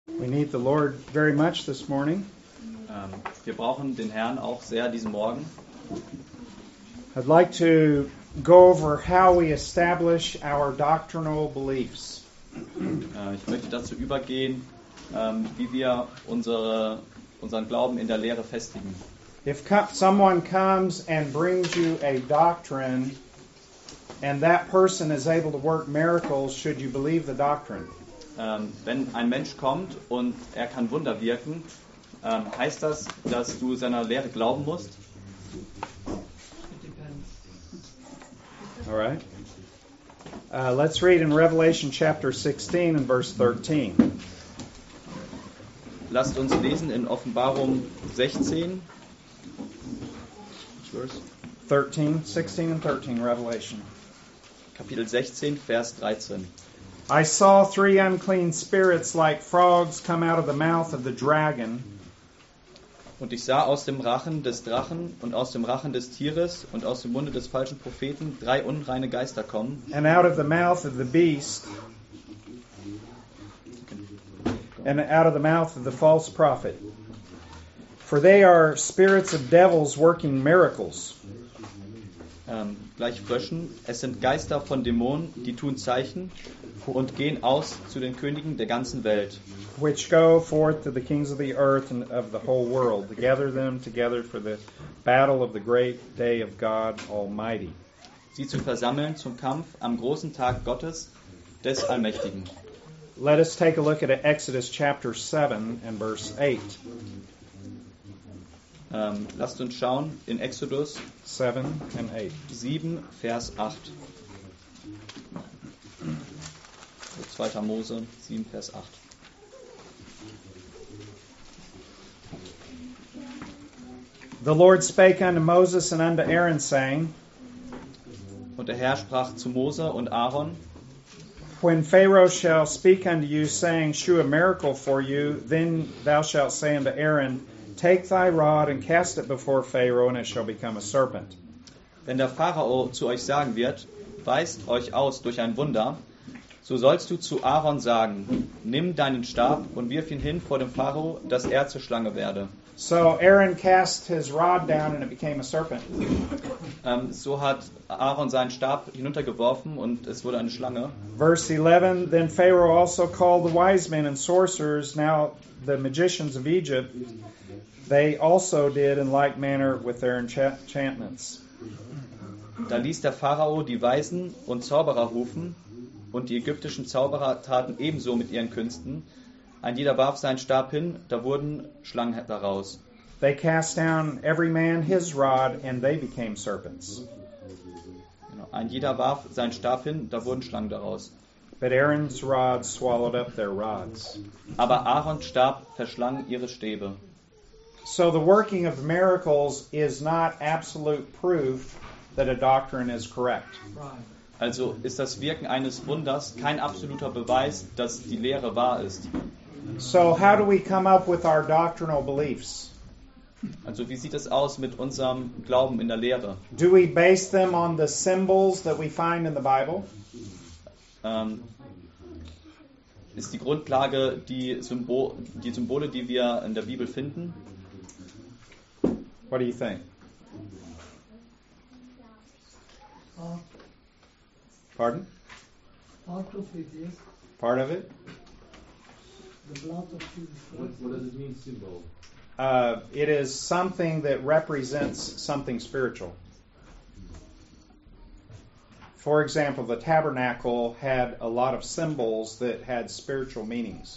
We need the Lord very much this morning. Wir brauchen den Herrn auch sehr diesen Morgen. I'd like to go over how we establish our doctrinal beliefs. Ich möchte dazu übergehen, wie wir unseren Glauben in der Lehre festigen. If someone comes and brings you a doctrine and that person is able to work miracles, should you believe the doctrine? Wenn ein Mensch kommt und er kann Wunder wirken, heißt das, dass du seiner Lehre glauben musst? All right. Let's read in Revelation chapter 16 and verse 13. Lasst uns lesen in Offenbarung 16. Which verse? 16 and 13, Revelation. Kapitel 16, Vers 13. I saw three unclean spirits like frogs come out of the mouth of the dragon. Und ich sah aus dem Rachen des Drachen und aus dem Rachen des Tieres und aus dem Munde des falschen Propheten 3 unreine Geister kommen. And out of the mouth of the beast, and out of the mouth of the false prophet. For they are spirits of devils working miracles. Gleich Fröschen. Es sind Geister von Dämonen, die tun Zeichen und gehen aus zu den Königen der ganzen Welt. Which go forth to the kings of the earth and of the whole world, to gather them together for the battle of the great day of God Almighty. Sie zu versammeln zum Kampf am großen Tag Gottes, des Allmächtigen. Let us take a look at Exodus chapter 7 and verse 8. Lasst uns schauen in Exodus 7 and 8. 7, Vers 8. 2. Mose 7, Vers 8. The Lord spake unto Moses and unto Aaron, saying, Und der Herr sprach zu Mose und Aaron: When Pharaoh shall speak unto you, saying, Shew a miracle for you, then thou shalt say unto Aaron, Take thy rod and cast it before Pharaoh, and it shall become a serpent. Wenn der Pharao zu euch sagen wird, weist euch aus durch ein Wunder, so sollst du zu Aaron sagen, nimm deinen Stab und wirf ihn hin vor dem Pharao, dass er zur Schlange werde. So Aaron cast his rod down and it became a serpent. So hat Aaron seinen Stab hinuntergeworfen und es wurde eine Schlange. Verse 11, Then Pharaoh also called the wise men and sorcerers, now the magicians of Egypt. They also did in like manner with their enchantments. Da ließ der Pharao die Weisen und Zauberer rufen, und die ägyptischen Zauberer taten ebenso mit ihren Künsten. Ein jeder warf seinen Stab hin, da wurden Schlangen daraus. They cast down every man his rod, and they became serpents. Ein jeder warf seinen Stab hin, da wurden Schlangen daraus. But Aaron's rod swallowed up their rods. Aber Aarons Stab verschlang ihre Stäbe. So the working of miracles is not absolute proof that a doctrine is correct. Also ist das Wirken eines Wunders kein absoluter Beweis, dass die Lehre wahr ist. So how do we come up with our doctrinal beliefs? Also wie sieht es aus mit unserem Glauben in der Lehre? Do we base them on the symbols that we find in the Bible? Ist die Grundlage die Symbole, die wir in der Bibel finden? What do you think? Pardon? Part of it is Part of it? the blood of Jesus Christ. What does it mean, symbol? It is something that represents something spiritual. For example, the tabernacle had a lot of symbols that had spiritual meanings.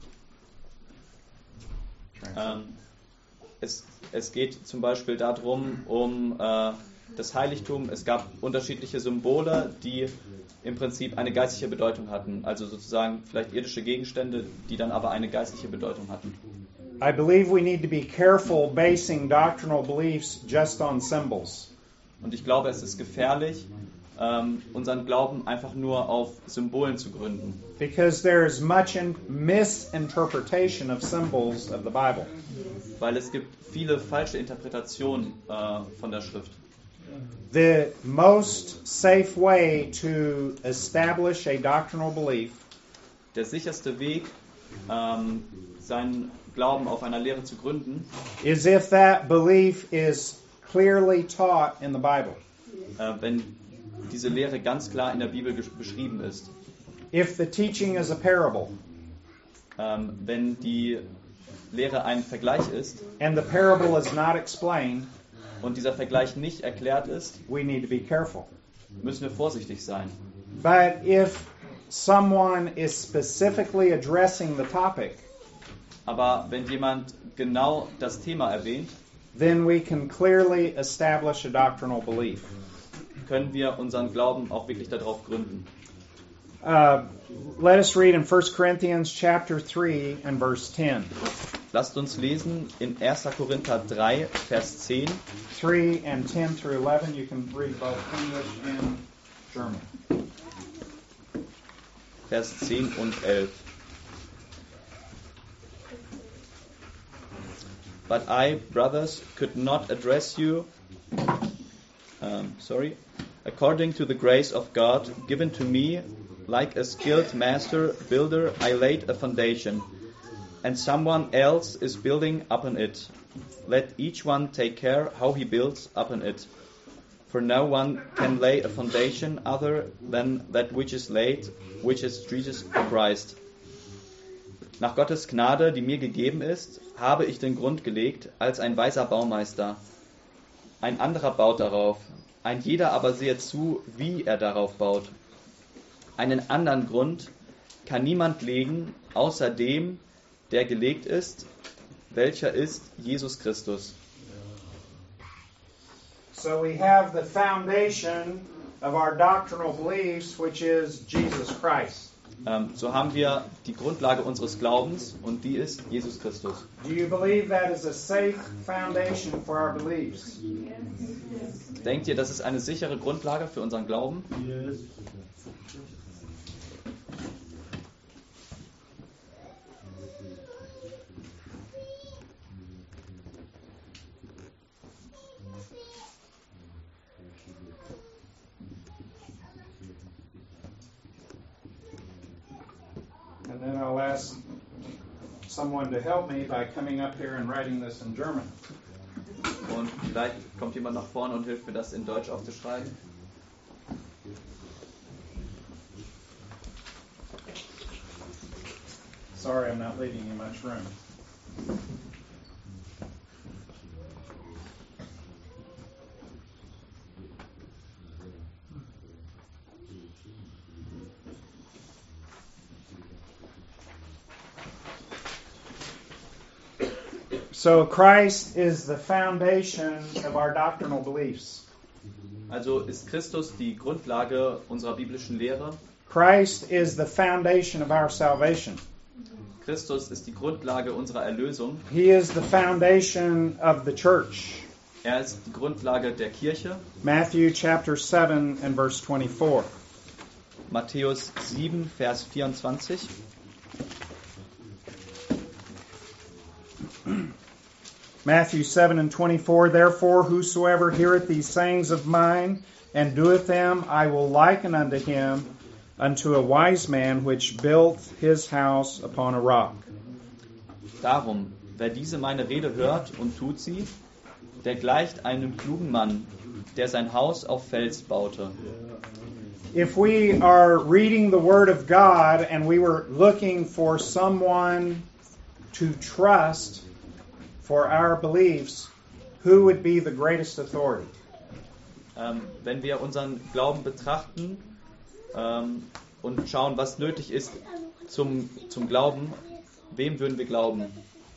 Es geht zum Beispiel darum, um das Heiligtum. Es gab unterschiedliche Symbole, die im Prinzip eine geistliche Bedeutung hatten. Also sozusagen vielleicht irdische Gegenstände, die dann aber eine geistliche Bedeutung hatten. I believe we need to be careful basing doctrinal beliefs just on symbols. Und ich glaube, es ist gefährlich, unseren Glauben einfach nur auf Symbolen zu gründen. Because there is much misinterpretation of symbols of the Bible. Weil es gibt viele falsche Interpretationen von der Schrift. The most safe way to establish a doctrinal belief Der sicherste Weg, seinen Glauben auf einer Lehre zu gründen, is if that belief is clearly taught in the Bible. Wenn diese Lehre ganz klar in der Bibel beschrieben ist. If the teaching is a parable, Wenn die Lehre ein Vergleich ist and the parable is not explained, und dieser Vergleich nicht erklärt ist, we need to be careful. müssen wir vorsichtig sein. But if someone is specifically addressing the topic, Aber wenn jemand genau das Thema erwähnt, then we can clearly establish a doctrinal belief. können wir unseren Glauben auch wirklich darauf gründen. Let us read in 1 Corinthians chapter 3 and verse 10. Lasst uns lesen in 1. Korinther 3, Vers 10, 3 and 10 through 11. You can read both English and German. Vers 10 und 11. But I, brothers, could not address you, according to the grace of God given to me, like a skilled master builder, I laid a foundation, and someone else is building upon it. Let each one take care how he builds upon it. For no one can lay a foundation other than that which is laid, which is Jesus Christ. Nach Gottes Gnade, die mir gegeben ist, habe ich den Grund gelegt als ein weiser Baumeister. Ein anderer baut darauf, ein jeder aber sehe zu, wie er darauf baut. Einen anderen Grund kann niemand legen, außer dem, der gelegt ist, welcher ist Jesus Christus. So we have the foundation of our doctrinal beliefs, which is Jesus Christ. So haben wir die Grundlage unseres Glaubens und die ist Jesus Christus. Do you believe that is a safe foundation for our beliefs? Denkt ihr, das ist eine sichere Grundlage für unseren Glauben? And then I'll ask someone to help me by coming up here and writing this in German. Und vielleicht kommt jemand nach vorne und hilft mir, das in Deutsch aufzuschreiben. Sorry, I'm not leaving you much room. So Christ is the foundation of our doctrinal beliefs. Also ist Christus die Grundlage unserer biblischen Lehre. Christ is the foundation of our salvation. Christus ist die Grundlage unserer Erlösung. He is the foundation of the church. Er ist die Grundlage der Kirche. Matthew chapter 7 and verse 24. Matthäus 7, Vers 24. Matthew 7 and 24, Therefore whosoever heareth these sayings of mine, and doeth them, I will liken unto him, unto a wise man which built his house upon a rock. Darum, wer diese meine Rede hört und tut sie, der gleicht einem klugen Mann, der sein Haus auf Fels baute. If we are reading the Word of God and we were looking for someone to trust for our beliefs, who would be the greatest authority? Wenn wir unseren Glauben betrachten und schauen, was nötig ist zum Glauben, wem würden wir glauben?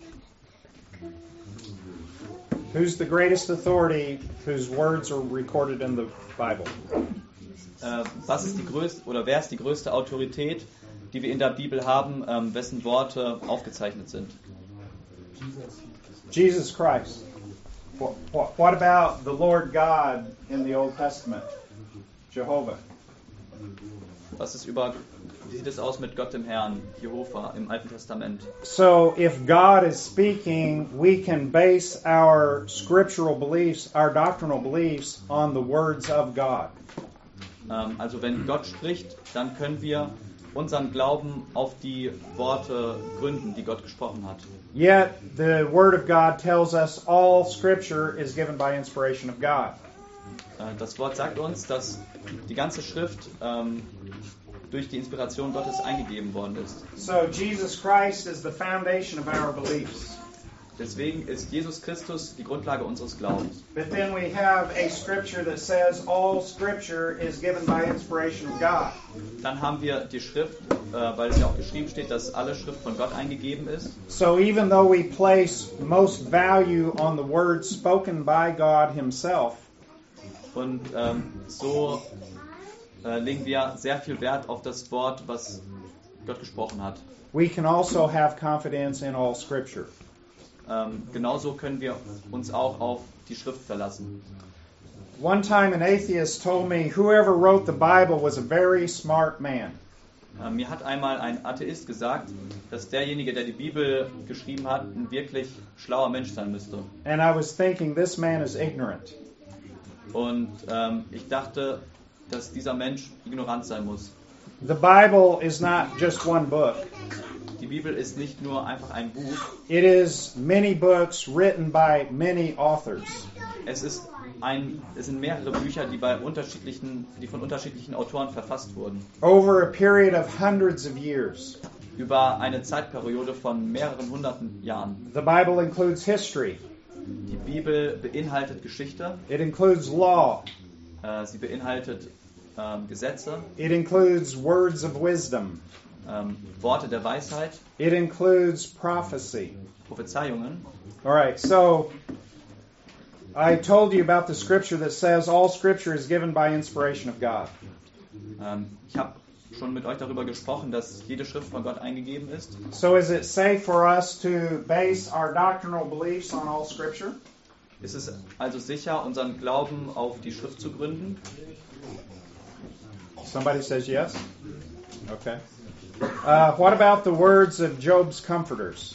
Who's the greatest authority whose words are recorded in the Bible? Was ist die größte oder wer ist die größte Autorität, die wir in der Bibel haben, wessen Worte aufgezeichnet sind? Jesus Christ. What about the Lord God in the Old Testament? Jehovah. Wie sieht es aus mit Gott dem Herrn, Jehova im Alten Testament? So if God is speaking, we can base our scriptural beliefs, our doctrinal beliefs on the words of God. Also wenn Gott spricht, dann können wir unseren Glauben auf die Worte gründen, die Gott gesprochen hat. Yet the Word of God tells us all Scripture is given by inspiration of God. Das Wort sagt uns, dass die ganze Schrift durch die Inspiration Gottes eingegeben worden ist. So Jesus Christ is the foundation of our beliefs. Deswegen ist Jesus Christus die Grundlage unseres Glaubens. But then we have a scripture that says all Scripture is given by inspiration of God. Dann haben wir die Schrift, weil es ja auch geschrieben steht, dass alle Schrift von Gott eingegeben ist. So even though we place most value on the words spoken by God Himself, Und so legen wir sehr viel Wert auf das Wort, was Gott gesprochen hat. we can also have confidence in all Scripture. Genauso können wir uns auch auf die Schrift verlassen. One time an atheist told me whoever wrote the Bible was a very smart man. Mir hat einmal ein Atheist gesagt, dass derjenige, der die Bibel geschrieben hat, ein wirklich schlauer Mensch sein müsste. And I was thinking, this man is ignorant. Und ich dachte, dass dieser Mensch ignorant sein muss. The Bible is not just one book. Die Bibel ist nicht nur einfach ein Buch, It is many books written by many authors. es sind mehrere Bücher, die von unterschiedlichen Autoren verfasst wurden. Over a period of hundreds of years. Über eine Zeitperiode von mehreren hunderten Jahren. The Bible includes history. Die Bibel beinhaltet Geschichte, It includes law. sie beinhaltet Gesetze, It includes words of wisdom. Worte der Weisheit, It includes prophecy. Prophezeiungen. All right, so I told you about the scripture that says all Scripture is given by inspiration of God. Ich habe schon mit euch darüber gesprochen, dass jede Schrift von Gott eingegeben ist. So is it safe for us to base our doctrinal beliefs on all Scripture? Ist es also sicher, unseren Glauben auf die Schrift zu gründen? Somebody says yes? Okay. What about the words of Job's comforters?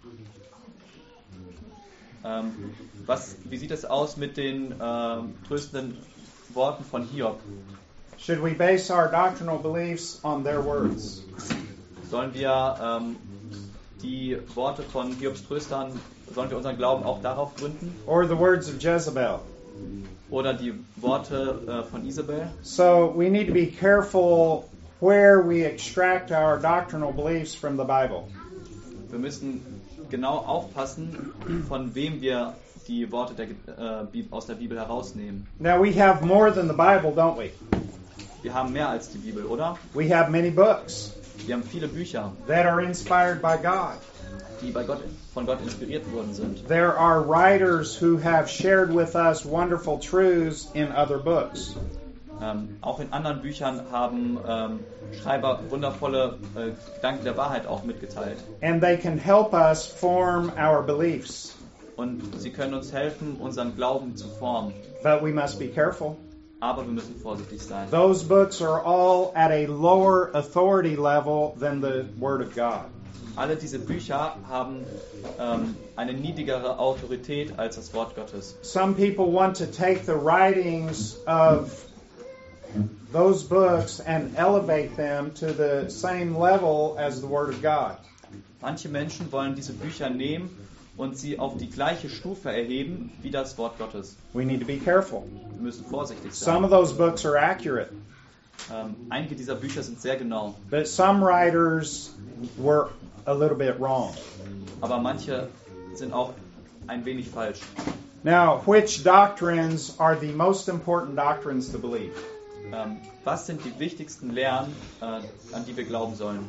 Wie sieht es aus mit den tröstenden Worten von Hiob? Should we base our doctrinal beliefs on their words? Sollen wir die Worte von Hiobs Tröstern, sollen wir unseren Glauben auch darauf gründen? Or the words of Jezebel? Oder die Worte von Isabel? So we need to be careful where we extract our doctrinal beliefs from the Bible. Wir müssen genau aufpassen, von wem wir die Worte aus der Bibel herausnehmen. Now we have more than the Bible, don't we? Wir haben mehr als die Bibel, oder? We have many books Wir haben viele Bücher, that are inspired by God. die von Gott inspiriert worden sind. There are writers who have shared with us wonderful truths in other books. Auch in anderen Büchern haben Schreiber wundervolle Gedanken der Wahrheit auch mitgeteilt. And they can help us form our beliefs. Und sie können uns helfen, unseren Glauben zu formen. But we must be careful. Aber wir müssen vorsichtig sein. Those books are all at a lower authority level than the Word of God. Alle diese Bücher haben eine niedrigere Autorität als das Wort Gottes. Some people want to take the writings of those books and elevate them to the same level as the Word of God. Manche Menschen wollen diese Bücher nehmen und sie auf die gleiche Stufe erheben wie das Wort Gottes. We need to be careful. Wir müssen vorsichtig Some sein. of those books are accurate, Einige dieser Bücher sind sehr genau, but some writers were a little bit wrong. aber manche sind auch ein wenig falsch. Now, which doctrines are the most important doctrines to believe? Was sind die wichtigsten Lehren, an die wir glauben sollen?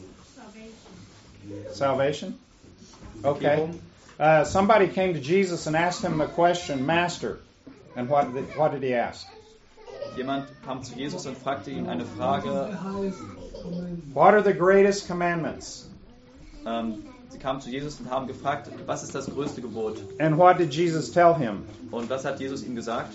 Salvation? Okay. Somebody came to Jesus and asked him a question, Master. And what did he ask? Jemand kam zu Jesus und fragte ihn eine Frage. What are the greatest commandments? Sie kamen zu Jesus und haben gefragt, was ist das größte Gebot? And what did Jesus tell him? Und was hat Jesus ihm gesagt?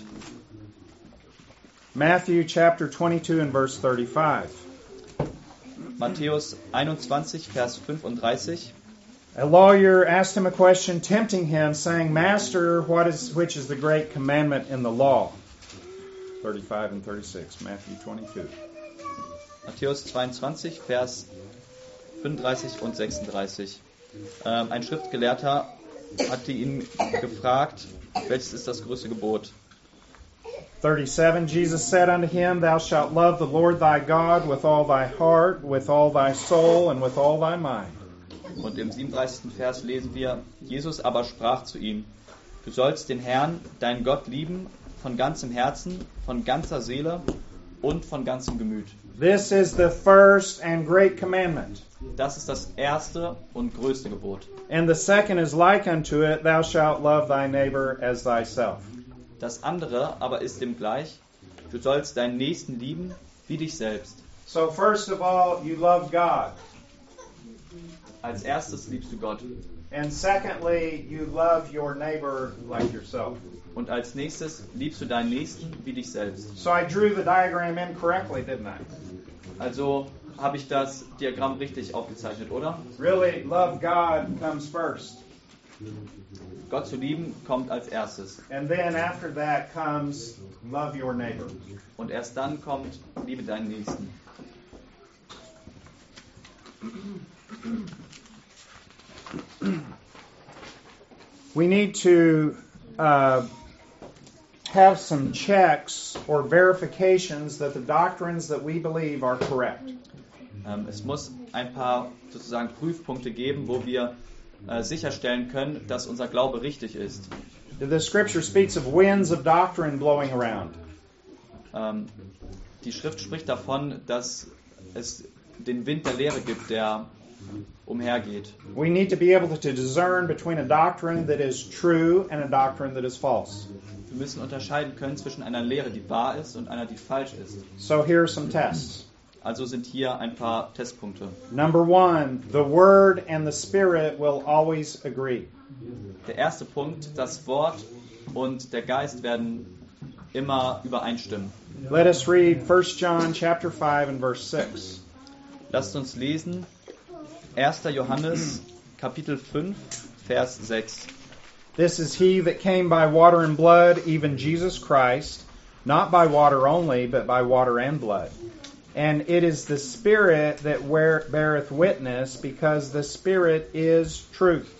Matthew chapter 22 and verse 35. Matthäus 21, Vers 35. A lawyer asked him a question, tempting him, saying, Master, which is the great commandment in the law? 35 and 36, Matthew 22. Matthäus 22, Vers 35 und 36. Ein Schriftgelehrter hatte ihn gefragt, welches ist das größte Gebot? 37, Jesus said unto him, Thou shalt love the Lord thy God with all thy heart, with all thy soul, and with all thy mind. Und im 37. Vers lesen wir, Jesus aber sprach zu ihm, du sollst den Herrn, deinen Gott, lieben, von ganzem Herzen, von ganzer Seele und von ganzem Gemüt. This is the first and great commandment. Das ist das erste und größte Gebot. And the second is like unto it, Thou shalt love thy neighbor as thyself. Das andere aber ist dem gleich, du sollst deinen Nächsten lieben wie dich selbst. So first of all, you love God. Als erstes liebst du Gott. And secondly, you love your neighbor like yourself. Und als nächstes liebst du deinen Nächsten wie dich selbst. So I drew the diagram incorrectly, didn't I? Also habe ich das Diagramm richtig aufgezeichnet, oder? Really, love God comes first. Gott zu lieben kommt als erstes. And then after that comes love your neighbor. Und erst dann kommt, liebe deinen Nächsten. We need to have some checks or verifications that the doctrines that we believe are correct. Es muss ein paar sozusagen Prüfpunkte geben, wo wir sicherstellen können, dass unser Glaube richtig ist. The Scripture speaks of winds of doctrine blowing around. Die Schrift spricht davon, dass es den Wind der Lehre gibt, der umhergeht. We need to be able to discern between a doctrine that is true and a doctrine that is false. Wir müssen unterscheiden können zwischen einer Lehre, die wahr ist, und einer, die falsch ist. So here are some tests. Also sind hier ein paar Testpunkte. Number one, the Word and the Spirit will always agree. Der erste Punkt, das Wort und der Geist werden immer übereinstimmen. Let us read 1 John chapter 5 and verse 6. Lasst uns lesen 1. Johannes Kapitel 5, Vers 6. This is he that came by water and blood, even Jesus Christ, not by water only, but by water and blood. And it is the Spirit that beareth witness, because the Spirit is truth.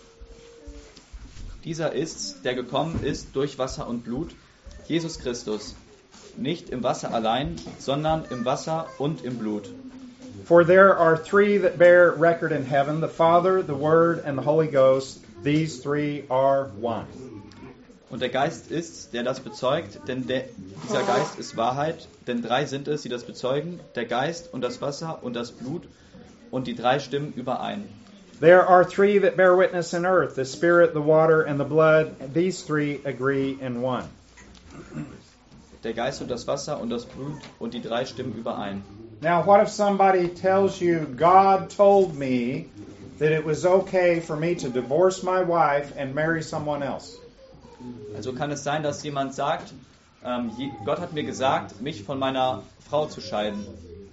Dieser ist's, der gekommen ist durch Wasser und Blut, Jesus Christus. Nicht im Wasser allein, sondern im Wasser und im Blut. For there are three that bear record in heaven, the Father, the Word, and the Holy Ghost. These three are one. Und der Geist ist's, der das bezeugt, denn dieser Geist ist Wahrheit, denn drei sind es, die das bezeugen, der Geist und das Wasser und das Blut, und die drei stimmen überein. There are three that bear witness in earth, the Spirit, the water, and the blood. These three agree in one. Der Geist und das Wasser und das Blut, und die drei stimmen überein. Now, what if somebody tells you, God told me that it was okay for me to divorce my wife and marry someone else? Also kann es sein, dass jemand sagt, Gott hat mir gesagt, mich von meiner Frau zu scheiden.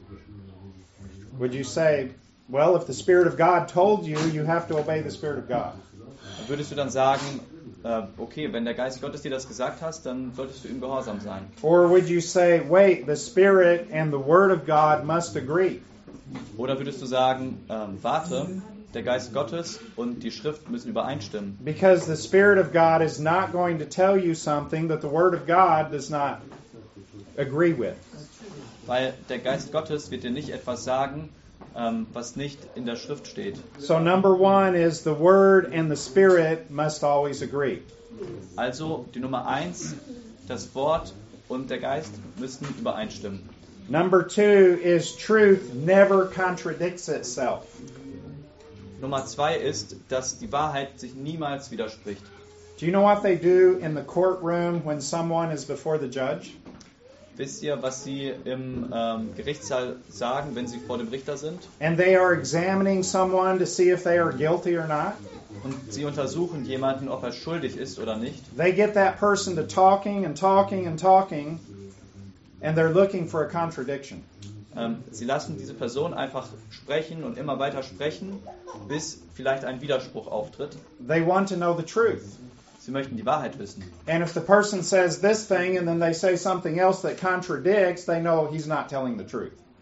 Would you say, well, if the Spirit of God told you, you have to obey the Spirit of God? Würdest du dann sagen, okay, wenn der Geist Gottes dir das gesagt hat, dann solltest du ihm gehorsam sein? Or would you say, wait, the Spirit and the Word of God must agree? Oder würdest du sagen, warte, der Geist Gottes und die Schrift müssen übereinstimmen? Because the Spirit of God is not going to tell you something that the Word of God does not agree with. Weil der Geist Gottes wird dir nicht etwas sagen, was nicht in der Schrift steht. So number one is the Word and the Spirit must always agree. Also die Nummer 1, das Wort und der Geist müssen übereinstimmen. Number two is truth never contradicts itself. Nummer 2 ist, dass die Wahrheit sich niemals widerspricht. Do you know what they do in the courtroom when someone is before the judge? Wisst ihr, was sie im Gerichtssaal sagen, wenn sie vor dem Richter sind? And they are examining someone to see if they are guilty or not. Und sie untersuchen jemanden, ob er schuldig ist oder nicht. They get that person to talking and talking and talking, and they're looking for a contradiction. Sie lassen diese Person einfach sprechen und immer weiter sprechen, bis vielleicht ein Widerspruch auftritt. They want to know the truth. Sie möchten die Wahrheit wissen. And if the person says this thing and then they say something else that contradicts, they know he's not telling the truth.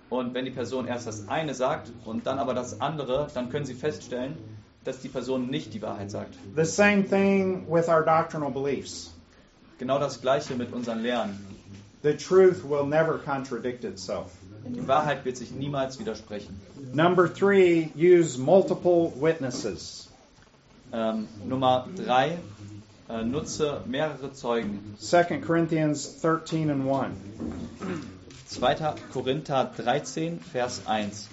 Und wenn die Person erst das eine sagt und dann aber das andere, dann können Sie feststellen, dass die Person nicht die Wahrheit sagt. The same thing with our doctrinal beliefs. Genau das Gleiche mit unseren Lehren. The truth will never contradict itself. Die Wahrheit wird sich niemals widersprechen. Number 3, use multiple witnesses. Nummer 3, nutze mehrere Zeugen. 2 Corinthians 13 and 1. 2. Korinther 13, Vers 1.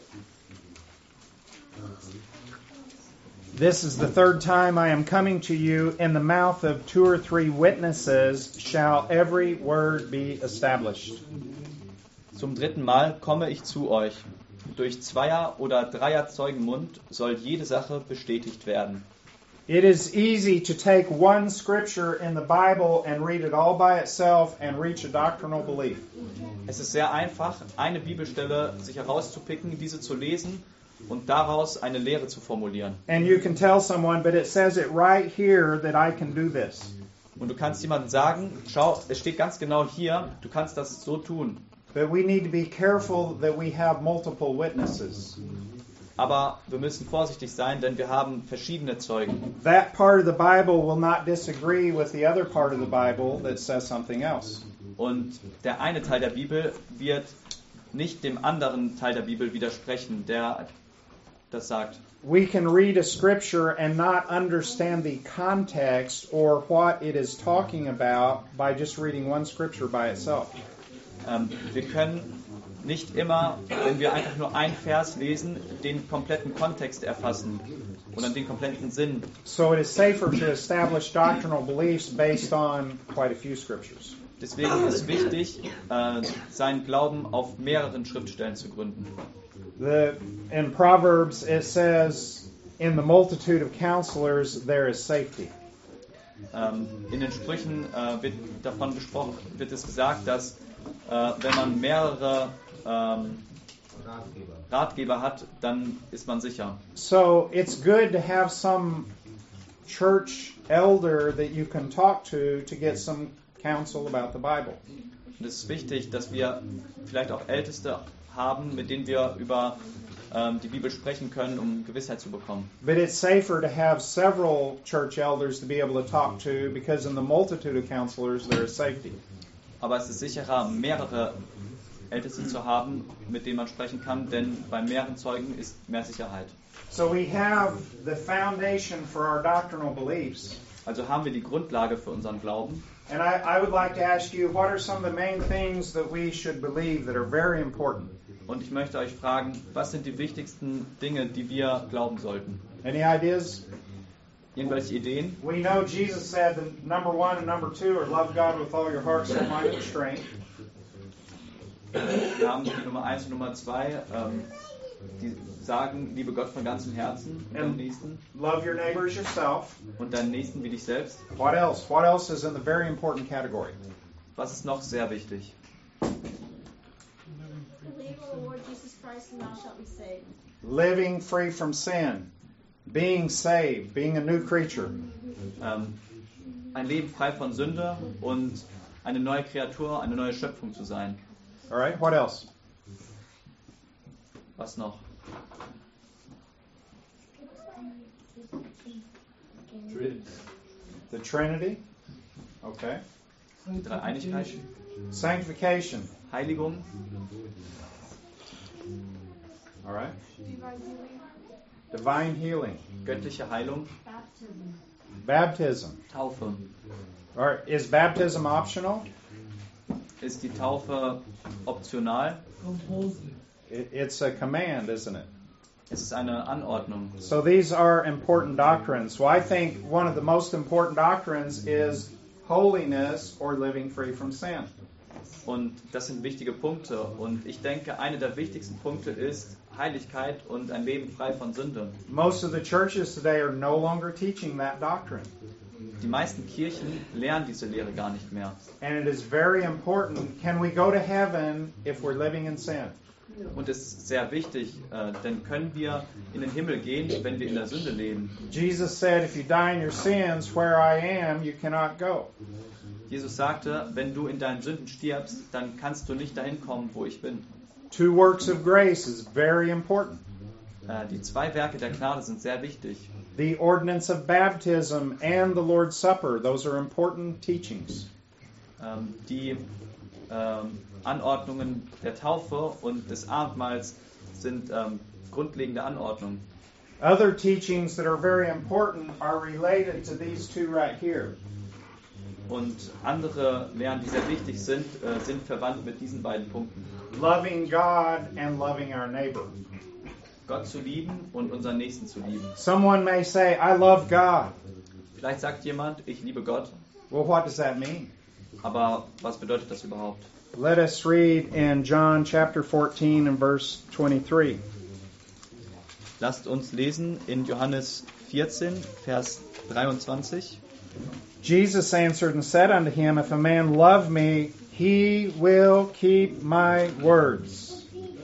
This is the third time I am coming to you. In the mouth of 2 or 3 witnesses shall every word be established. Zum dritten Mal komme ich zu euch. Durch 2er oder 3er Zeugenmund soll jede Sache bestätigt werden. It is easy to take one scripture in the Bible and read it all by itself and reach a doctrinal belief. Es ist sehr einfach, eine Bibelstelle sich herauszupicken, diese zu lesen und daraus eine Lehre zu formulieren. And you can tell someone, but it says it right here that I can do this. Und du kannst jemandem sagen, schau, es steht ganz genau hier, du kannst das so tun. But we need to be careful that we have multiple witnesses. Aber wir müssen vorsichtig sein, denn wir haben verschiedene Zeugen. That part of the Bible will not disagree with the other part of the Bible that says something else. Und der eine Teil der Bibel wird nicht dem anderen Teil der Bibel widersprechen, der das sagt. We can read a scripture and not understand the context or what it is talking about by just reading one scripture by itself. Wir können nicht immer, wenn wir einfach nur einen Vers lesen, den kompletten Kontext erfassen oder den kompletten Sinn. So it is safer to establish doctrinal beliefs based on quite a few scriptures. Deswegen ist wichtig, seinen Glauben auf mehreren Schriftstellen zu gründen. In Proverbs it says, in the multitude of counselors there is safety. In den Sprüchen wird davon gesprochen, wird es gesagt, dass wenn man mehrere Ratgeber hat, dann ist man sicher. So it's good to have some church elder that you can talk to get some counsel about the Bible. Und es ist wichtig, dass wir vielleicht auch Älteste haben, mit denen wir über die Bibel sprechen können, um Gewissheit zu bekommen. But it's safer to have several church elders to be able to talk to, because in the multitude of counselors there is safety. Aber es ist sicherer, mehrere Älteste zu haben, mit denen man sprechen kann, denn bei mehreren Zeugen ist mehr Sicherheit. So we have the foundation for our doctrinal beliefs. Also haben wir die Grundlage für unseren Glauben. And I would like to ask you, what are some of the main things that we should believe that are very important? Und ich möchte euch fragen, was sind die wichtigsten Dinge, die wir glauben sollten? Any ideas? Irgendwelche Ideen? We know Jesus said that number 1 and number 2 are love God with all your heart, soul, mind, and strength. Wir haben die Nummer 1 und Nummer 2, die sagen, liebe Gott von ganzem Herzen und deinen Nächsten. Love your neighbor as yourself. Und deinen Nächsten wie dich selbst. What else? What else is in the very important category? Was ist noch sehr wichtig? Believe on the Lord Jesus Christ and thou shalt be saved. Living free from sin. Being saved. Being a new creature. Ein Leben frei von Sünde und eine neue Kreatur, eine neue Schöpfung zu sein. All right, what else? Was noch? The Trinity. Okay. Dreieinigkeit, Sanctification. Heiligung, All right. Divine healing. Divine healing. göttliche Heilung, Baptism. Taufe. All right. Is baptism optional? Ist die Taufe optional? Compulsory. It's a command, isn't it? Es ist eine Anordnung. So these are important doctrines. Well, I think one of the most important doctrines is holiness or living free from sin. Und das sind wichtige Punkte. Und ich denke, einer der wichtigsten Punkte ist Heiligkeit und ein Leben frei von Sünde. Most of the churches today are no longer teaching that doctrine. Die meisten Kirchen lehren diese Lehre gar nicht mehr. And it is very important. Can we go to heaven if we're living in sin? Und es ist sehr wichtig, denn können wir in den Himmel gehen, wenn wir in der Sünde leben? Jesus said, if you die in your sins, where I am, you cannot go. Jesus sagte, wenn du in deinen Sünden stirbst, dann kannst du nicht dahin kommen, wo ich bin. Two works of grace is very important. Die 2 Werke der Gnade sind sehr wichtig. The ordinance of baptism and the Lord's Supper, those are important teachings. Die Anordnungen der Taufe und des Abendmahls sind grundlegende Anordnungen. Other teachings that are very important are related to these two right here. Und andere Lehren, die sehr wichtig sind, sind verwandt mit diesen beiden Punkten. Loving God and loving our neighbor. Gott zu lieben und unseren Nächsten zu lieben. Someone may say, I love God. Vielleicht sagt jemand, ich liebe Gott, Well, what does that mean? aber was bedeutet das überhaupt? Let us read in John chapter 14 and verse 23. Lasst uns lesen in Johannes 14, Vers 23. Jesus answered and said unto him, If a man love me, he will keep my words.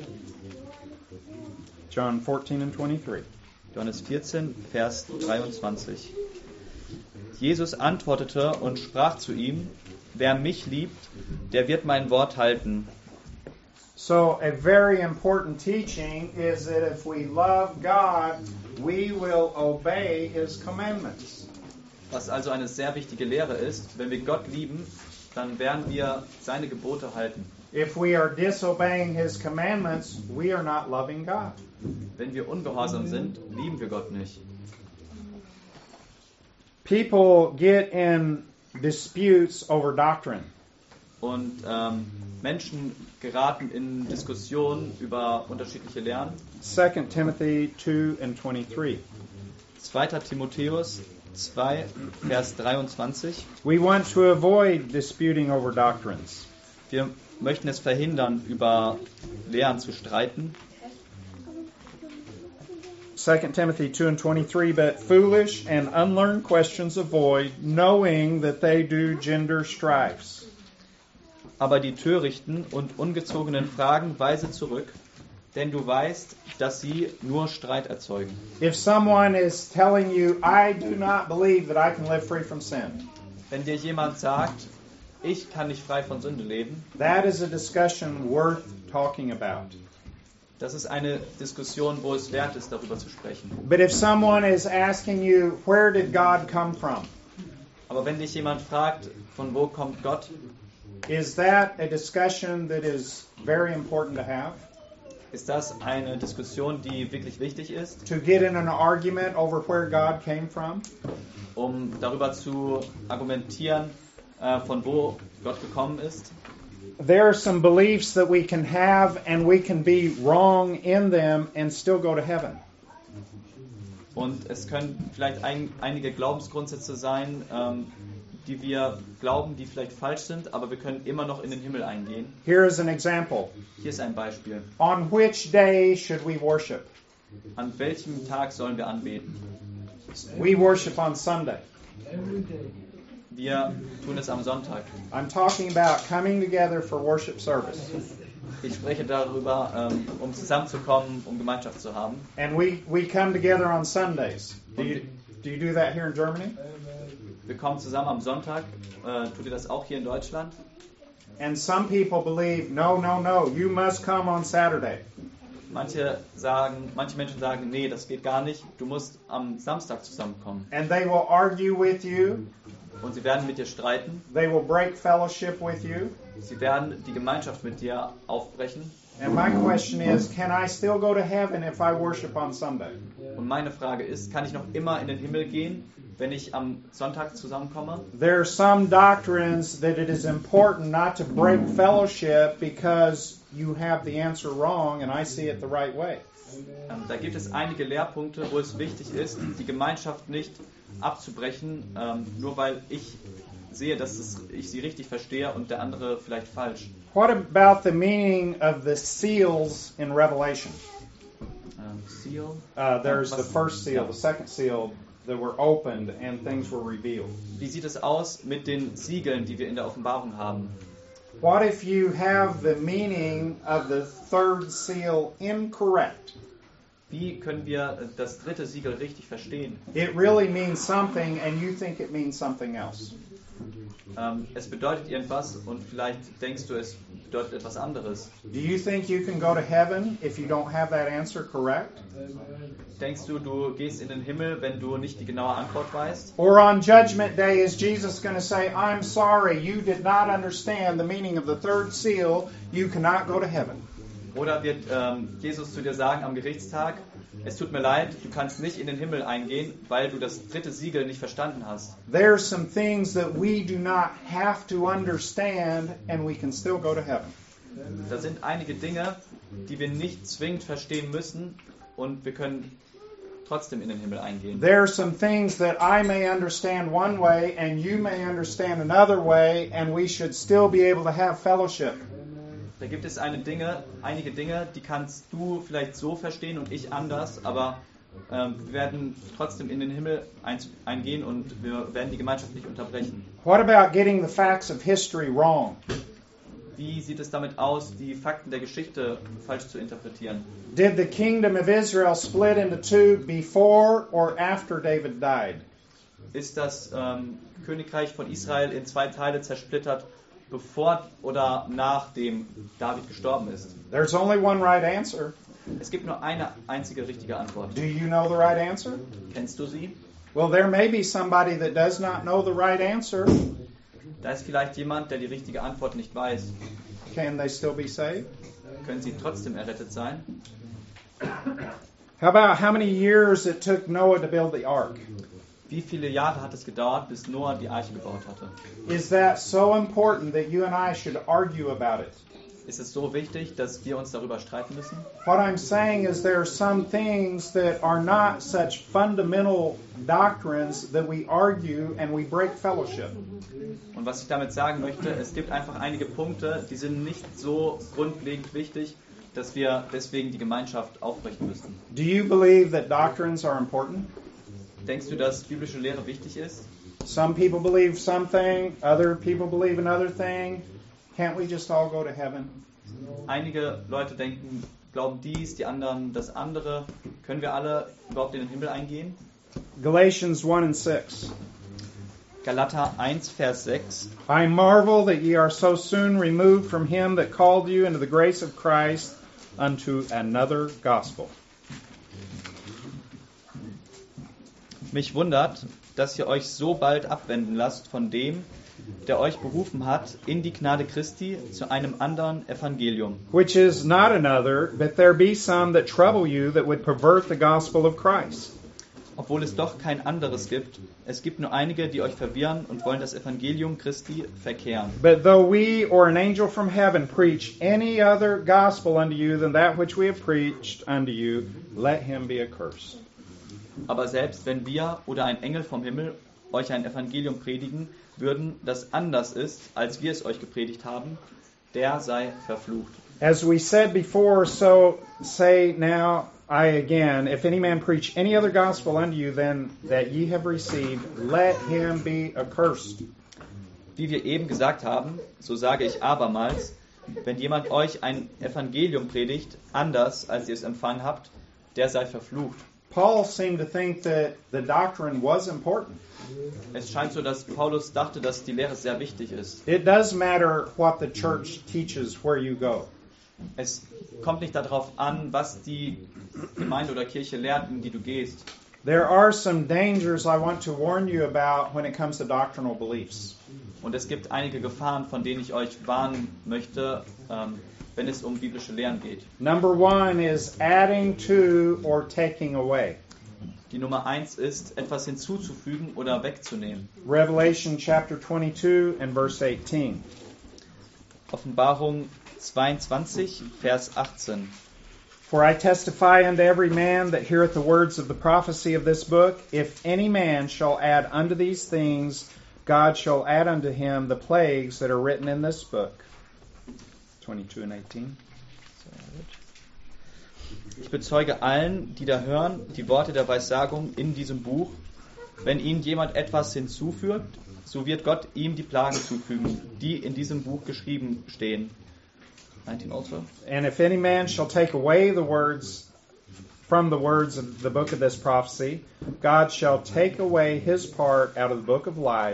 John 14 and 23. Johannes 14, Vers 23. Jesus antwortete und sprach zu ihm, wer mich liebt, der wird mein Wort halten. So a very important teaching is that if we love God, we will obey His commandments. Was also eine sehr wichtige Lehre ist, wenn wir Gott lieben, dann werden wir seine Gebote halten. If we are disobeying His commandments, we are not loving God. Wenn wir ungehorsam sind, lieben wir Gott nicht. People get in disputes over doctrine. Und Menschen geraten in Diskussionen über unterschiedliche Lehren. 2 Timothy 2 and 23. 2. Timotheus 2, Vers 23. We want to avoid disputing over doctrines. Wir möchten es verhindern, über Lehren zu streiten. 2 Timothy 2 and 23, but foolish and unlearned questions avoid, knowing that they do gender strifes. Aber die törichten und ungezogenen Fragen weise zurück, denn du weißt, dass sie nur Streit erzeugen. If someone is telling you, I do not believe that I can live free from sin, Wenn dir jemand sagt, ich kann nicht frei von Sünde leben, that is a discussion worth talking about. das ist eine Diskussion, wo es wert ist, darüber zu sprechen. But if someone is asking you, where did God come from? Aber wenn dich jemand fragt, von wo kommt Gott, Is that a discussion that is very important to have? ist das eine Diskussion, die wirklich wichtig ist, To get in an argument over where God came from? um darüber zu argumentieren, von wo Gott gekommen ist. There are some beliefs that we can have and we can be wrong in them and still go to heaven. Und es können vielleicht einige Glaubensgrundsätze sein, die wir glauben, die vielleicht falsch sind, aber wir können immer noch in den Himmel eingehen. Here is an example. Hier ist ein Beispiel. On which day should we worship? An welchem Tag sollen wir anbeten? We worship on Sunday. Every day. Wir tun es am Sonntag. I'm talking about coming together for worship service. Ich spreche darüber, um zusammenzukommen, um Gemeinschaft zu haben. And we come together on Sundays. Do you do that here in Germany? Wir kommen zusammen am Sonntag. Tut ihr das auch hier in Deutschland? And some people believe, no, you must come on Saturday. Manche Menschen sagen, nee, das geht gar nicht. Du musst am Samstag zusammenkommen. And they will argue with you. Und sie werden mit dir streiten. They will break fellowship with you. Sie werden die Gemeinschaft mit dir aufbrechen. And my question is, can I still go to heaven if I worship on Sunday? Und meine Frage ist, kann ich noch immer in den Himmel gehen, wenn ich am Sonntag zusammenkomme? There are some doctrines that it is important not to break fellowship because you have the answer wrong and I see it the right way. Da gibt es einige Lehrpunkte, wo es wichtig ist, die Gemeinschaft nicht abzubrechen, nur weil ich sehe, dass ich sie richtig verstehe und der andere vielleicht falsch. What about the meaning of the seals in Revelation? Seal? There's the first seal, the second seal that were opened and things were revealed. Wie sieht es aus mit den Siegeln, die wir in der Offenbarung haben? What if you have the meaning of the third seal incorrect? Wie können wir das dritte Siegel richtig verstehen? It really means something and you think it means something else. es bedeutet irgendwas und vielleicht denkst du, es bedeutet etwas anderes. Do you think you can go to heaven if you don't have that answer correct? Denkst du, du gehst in den Himmel, wenn du nicht die genaue Antwort weißt? Or on Judgment Day, is Jesus going to say, I'm sorry, you did not understand the meaning of the third seal, you cannot go to heaven? Oder wird Jesus zu dir sagen am Gerichtstag, es tut mir leid, du kannst nicht in den Himmel eingehen, weil du das dritte Siegel nicht verstanden hast. There are some things that we do not have to understand and we can still go to heaven. Da sind einige Dinge, die wir nicht zwingend verstehen müssen und wir können trotzdem in den Himmel eingehen. There are some things that I may understand one way and you may understand another way and we should still be able to have fellowship. Da gibt es einige Dinge, die kannst du vielleicht so verstehen und ich anders, aber wir werden trotzdem in den Himmel eingehen und wir werden die Gemeinschaft nicht unterbrechen. What about getting the facts of history wrong? Wie sieht es damit aus, die Fakten der Geschichte falsch zu interpretieren? Did the kingdom of Israel split into two before or after David died? Ist das Königreich von Israel in zwei Teile zersplittert, bevor oder nachdem David gestorben ist? There's only one right answer. Es gibt nur eine einzige richtige Antwort. Do you know the right answer? Kennst du sie? Well, there may be somebody that does not know the right answer. Da ist vielleicht jemand, der die richtige Antwort nicht weiß. Can they still be saved? Können sie trotzdem errettet sein? How about how many years it took Noah to build the ark? Wie viele Jahre hat es gedauert, bis Noah die Arche gebaut hatte? Is that so important that you and I should argue about it? Ist es so wichtig, dass wir uns darüber streiten müssen? What I'm saying is there are some things that are not such fundamental doctrines that we argue and we break fellowship. Und was ich damit sagen möchte, es gibt einfach einige Punkte, die sind nicht so grundlegend wichtig, dass wir deswegen die Gemeinschaft aufbrechen müssen. Do you believe that doctrines are important? Denkst du, dass biblische Lehre wichtig ist? Some people believe something, other people believe another thing. Can't we just all go to heaven? Einige Leute glauben dies, die anderen das andere. Können wir alle überhaupt in den Himmel eingehen? Galatians 1:6. Galater 1, Vers 6. I marvel that ye are so soon removed from him that called you into the grace of Christ unto another gospel. Mich wundert, dass ihr euch so bald abwenden lasst von dem, der euch berufen hat, in die Gnade Christi zu einem anderen Evangelium. Which is not another, but there be some that trouble you that would pervert the gospel of Christ. Obwohl es doch kein anderes gibt. Es gibt nur einige, die euch verwirren und wollen das Evangelium Christi verkehren. But though we or an angel from heaven preach any other gospel unto you than that which we have preached unto you, let him be accursed. Aber selbst wenn wir oder ein Engel vom Himmel euch ein Evangelium predigen würden, das anders ist, als wir es euch gepredigt haben, der sei verflucht. As we said before, so say now I again, if any man preach any other gospel unto you than that ye have received, let him be accursed. Wie wir eben gesagt haben, so sage ich abermals, wenn jemand euch ein Evangelium predigt, anders als ihr es empfangen habt, der sei verflucht. Paul seemed to think that the doctrine was important. Es scheint so, dass Paulus dachte, dass die Lehre sehr wichtig ist. It does matter what the church teaches where you go. Es kommt nicht darauf an, was die Gemeinde oder Kirche lehrt, in die du gehst. There are some dangers I want to warn you about when it comes to doctrinal beliefs. Und es gibt einige Gefahren, von denen ich euch warnen möchte, wenn es um biblische Lehren geht. Number one is adding to or taking away. Die Nummer 1 ist, etwas hinzuzufügen oder wegzunehmen. Revelation chapter 22 and verse 18. Offenbarung 22, Vers 18. For I testify unto every man that heareth the words of the prophecy of this book, if any man shall add unto these things, God shall add unto him the plagues that are written in this book. 22 and 18. Ich bezeuge allen, die da hören, die Worte der Weissagung in diesem Buch. Wenn ihnen jemand etwas hinzufügt, so wird Gott ihm die Plagen zufügen, die in diesem Buch geschrieben stehen. 19 also. And if any man shall take away the words from the words of the book of this prophecy, God shall take away his part out of the book of life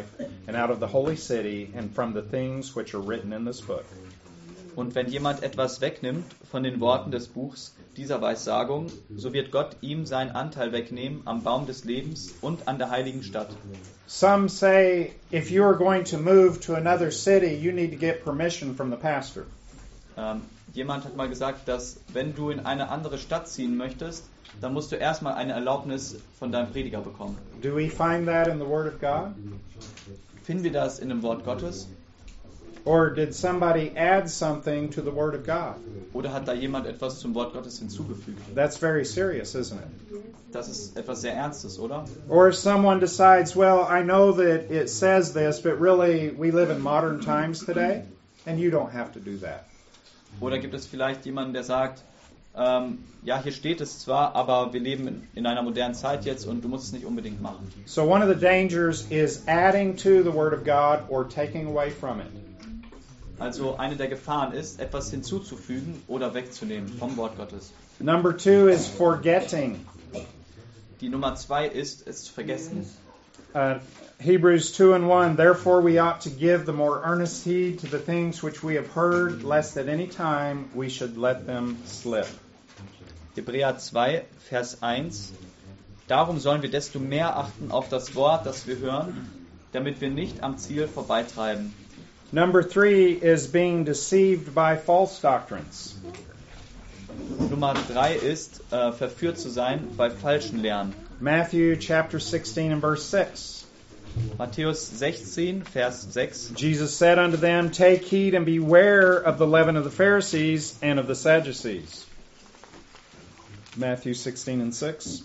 and out of the holy city, and from the things which are written in this book. Und wenn jemand etwas wegnimmt von den Worten des Buchs dieser Weissagung, so wird Gott ihm seinen Anteil wegnehmen am Baum des Lebens und an der heiligen Stadt. Some say if you are going to move to another city, you need to get permission from the pastor. Jemand hat mal gesagt, dass wenn du in eine andere Stadt ziehen möchtest, dann musst du erstmal eine Erlaubnis von deinem Prediger bekommen. Do we find that in the Word of God? Finden wir das in dem Wort Gottes? Or did somebody add something to the Word of God? Oder hat da jemand etwas zum Wort Gottes hinzugefügt? That's very serious, isn't it? Das ist etwas sehr Ernstes, oder? Or if someone decides, well, I know that it says this, but really we live in modern times today, and you don't have to do that. Oder gibt es vielleicht jemanden, der sagt, ja, hier steht es zwar, aber wir leben in einer modernen Zeit jetzt und du musst es nicht unbedingt machen. So one of the dangers is adding to the Word of God or taking away from it. Also eine der Gefahren ist, etwas hinzuzufügen oder wegzunehmen vom Wort Gottes. Number 2 is forgetting. Die Nummer 2 ist, es zu vergessen. Hebrews 2:1, therefore we ought to give the more earnest heed to the things which we have heard, lest at any time we should let them slip. Hebräer 2, Vers 1. Darum sollen wir desto mehr achten auf das Wort, das wir hören, damit wir nicht am Ziel vorbeitreiben. Number 3 is being deceived by false doctrines. Nummer 3 ist, verführt zu sein bei falschen Lehren. Matthew chapter 16 and verse 6. Matthäus 16, Vers 6. Jesus said unto them, take heed and beware of the leaven of the Pharisees and of the Sadducees. Matthew 16 and 6.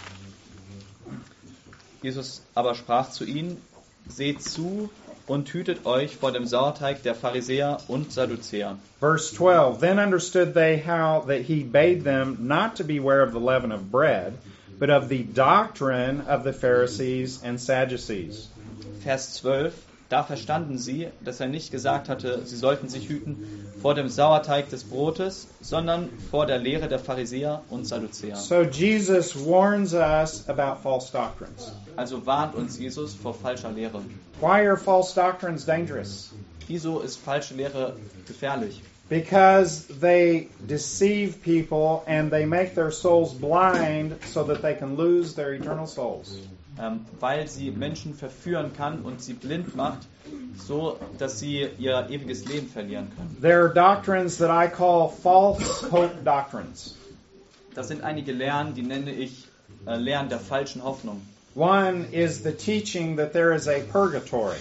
Jesus aber sprach zu ihnen, seht zu und hütet euch vor dem Sauerteig der Pharisäer und Sadduzäer. Verse 12, then understood they how that he bade them not to beware of the leaven of bread, but of the doctrine of the Pharisees and Sadducees. Vers 12, da verstanden sie, dass er nicht gesagt hatte, sie sollten sich hüten vor dem Sauerteig des Brotes, sondern vor der Lehre der Pharisäer und Sadduzäer. So Jesus warns us about false doctrines. Also warnt uns Jesus vor falscher Lehre. Why are false doctrines dangerous? Wieso ist falsche Lehre gefährlich? Because they deceive people and they make their souls blind so that they can lose their eternal souls. Weil sie Menschen verführen kann und sie blind macht, so dass sie ihr ewiges Leben verlieren können. There are doctrines that I call false hope doctrines. Das sind einige Lehren, die nenne ich Lehren der falschen Hoffnung. One is the teaching that there is a purgatory.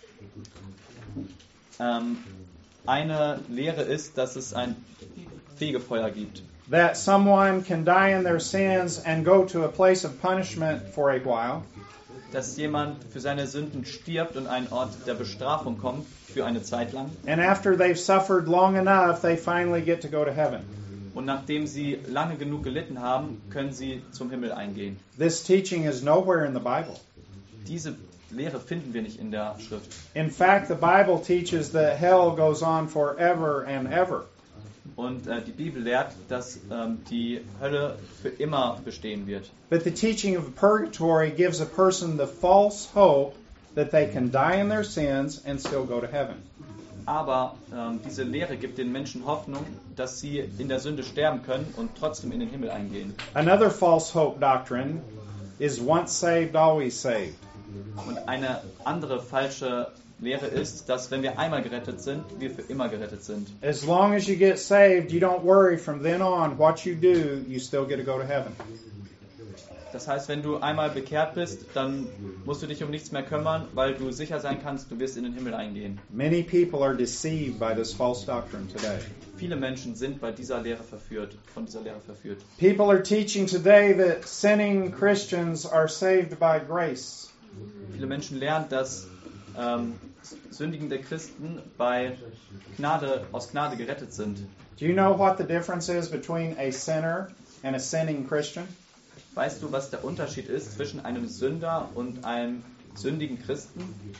Eine Lehre ist, dass es ein Fegefeuer gibt. That someone can die in their sins and go to a place of punishment for a while. Dass jemand für seine Sünden stirbt und einen Ort der Bestrafung kommt für eine Zeit lang. And after they've suffered long enough, they finally get to go to heaven. Und nachdem sie lange genug gelitten haben, können sie zum Himmel eingehen. This teaching is nowhere in the Bible. Diese Lehre finden wir nicht in der Schrift. In fact, the Bible teaches that hell goes on forever and ever. Und die Bibel lehrt, dass die Hölle für immer bestehen wird. But the teaching of purgatory gives a person the false hope that they can die in their sins and still go to heaven. Aber diese Lehre gibt den Menschen Hoffnung, dass sie in der Sünde sterben können und trotzdem in den Himmel eingehen. Another false hope doctrine is once saved, always saved. Und eine andere falsche Lehre ist, dass wenn wir einmal gerettet sind, wir für immer gerettet sind. As long as you get saved, you don't worry from then on what you do, you still get to go to heaven. Das heißt, wenn du einmal bekehrt bist, dann musst du dich um nichts mehr kümmern, weil du sicher sein kannst, du wirst in den Himmel eingehen. Many people are deceived by this false doctrine today. Viele Menschen sind bei dieser Lehre verführt, von dieser Lehre verführt. People are teaching today that sinning Christians are saved by grace. Viele Menschen lernen, dass sündigende Christen aus Gnade gerettet sind. Do you know what the difference is between a sinner and a sinning Christian? Weißt du, was der Unterschied ist zwischen einem Sünder und einem sündigen Christen?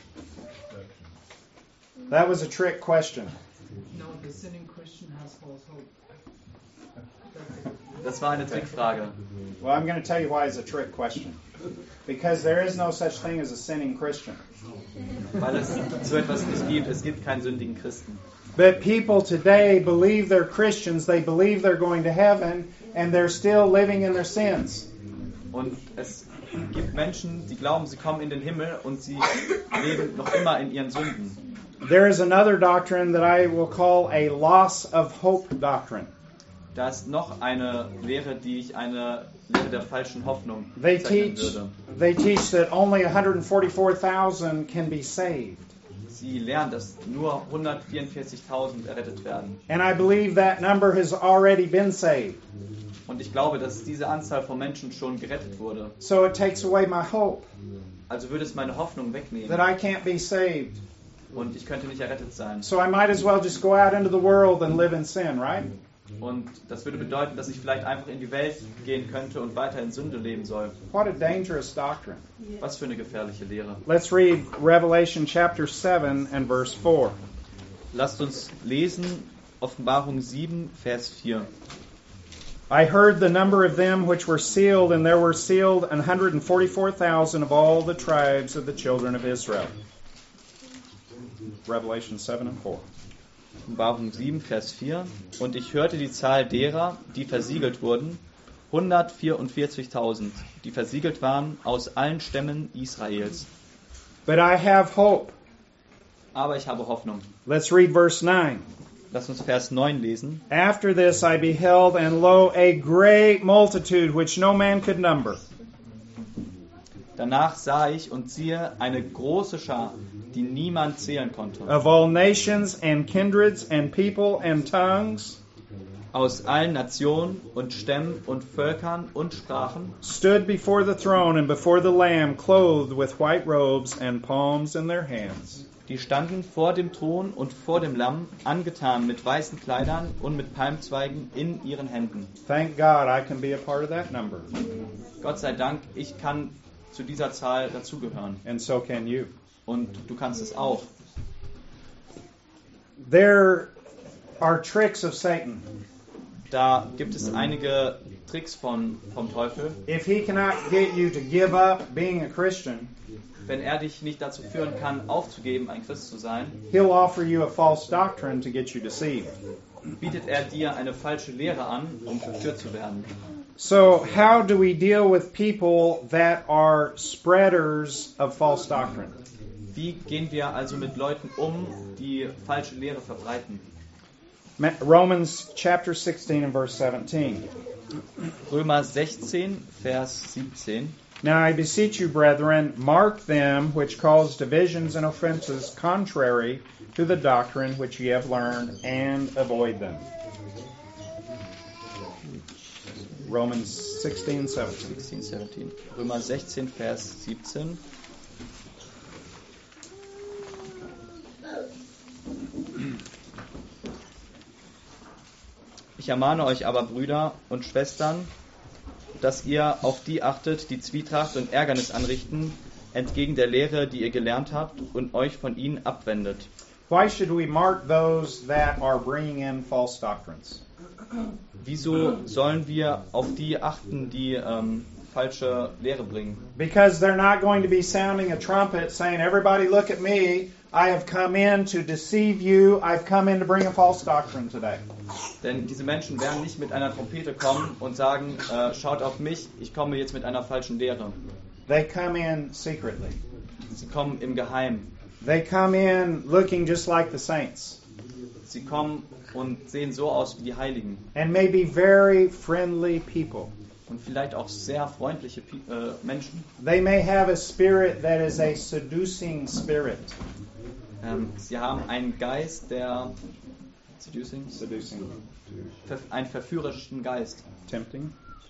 That was a trick question. No, the sinning Christian has false hope. Das war eine Trickfrage. Well, I'm going to tell you why it's a trick question. Because there is no such thing as a sinning Christian. Weil es so etwas nicht gibt. Es gibt keinen sündigen Christen. But people today believe they're Christians, they believe they're going to heaven, and they're still living in their sins. Und es gibt Menschen, die glauben, sie kommen in den Himmel und sie leben noch immer in ihren Sünden. There is another doctrine that I will call a loss of hope doctrine. Da ist noch eine Lehre, die ich eine Lehre der falschen Hoffnung They bezeichnen teach, würde. they teach that only 144,000 can be saved. Sie lernen, dass nur 144.000 errettet werden. And I believe that number has already been saved. Und ich glaube, dass diese Anzahl von Menschen schon gerettet wurde. So it takes away my hope Also würde es meine Hoffnung that wegnehmen. I can't be saved. Und ich könnte nicht errettet sein. So I might as well just go out into the world and live in sin, right? Und das würde bedeuten, dass ich vielleicht einfach in die Welt gehen könnte und weiter in Sünde leben soll. What a dangerous doctrine. Was für eine gefährliche Lehre. Let's read Revelation chapter 7 and verse 4. Lasst uns lesen, Offenbarung 7, Vers 4. I heard the number of them which were sealed, and there were sealed 144,000 of all the tribes of the children of Israel. Revelation 7 and 4. Offenbarung 7, Vers 4. Und ich hörte die Zahl derer, die versiegelt wurden, 144.000, die versiegelt waren aus allen Stämmen Israels. But I have hope. Aber ich habe Hoffnung. Let's read verse 9. Lass uns Vers 9 lesen. After this I beheld, and lo, a great multitude which no man could number. Danach sah ich und siehe eine große Schar, die niemand zählen konnte. Of all nations and kindreds and people and tongues Aus allen Nationen und Stämmen und Völkern und Sprachen stood before the throne and before the Lamb, clothed with white robes and palms in their hands. die standen vor dem Thron und vor dem Lamm, angetan mit weißen Kleidern und mit Palmzweigen in ihren Händen. Thank God I can be a part of that number. Gott sei Dank, ich kann zu dieser Zahl dazugehören. And so can you. Und du kannst es auch. There are tricks of Satan. Da gibt es einige Tricks vom Teufel. If he cannot get you to give up being a Christian, Wenn er dich nicht dazu führen kann, aufzugeben, ein Christ zu sein, he'll offer you a false doctrine to get you deceived. bietet er dir eine falsche Lehre an, um verführt zu werden. So, how do we deal with people that are spreaders of false doctrine? Wie gehen wir also mit Leuten um, die falsche Lehre verbreiten? Romans chapter 16 and verse 17. Römer 16, Vers 17. Now I beseech you, brethren, mark them which cause divisions and offenses contrary to the doctrine which ye have learned, and avoid them. Romans 16, 17. 16, 17. Römer 16, Vers 17. Ich ermahne euch aber, Brüder und Schwestern, dass ihr auf die achtet, die Zwietracht und Ärgernis anrichten, entgegen der Lehre, die ihr gelernt habt, und euch von ihnen abwendet. Why should we mark those that are bringing in false doctrines? Wieso sollen wir auf die achten, die falsche Lehre bringen? Because they're not going to be sounding a trumpet saying, everybody look at me, I have come in to deceive you, I've come in to bring a false doctrine today. Denn diese Menschen werden nicht mit einer Trompete kommen und sagen, schaut auf mich, ich komme jetzt mit einer falschen Lehre. They come in secretly. Sie kommen im Geheimen. They come in looking just like the saints. Sie kommen und sehen so aus wie die Heiligen. And may be very friendly people. Und vielleicht auch sehr freundliche Menschen. They may have a spirit that is a seducing spirit. Sie haben einen Geist, der Seducing. einen verführerischen Geist. Tempting.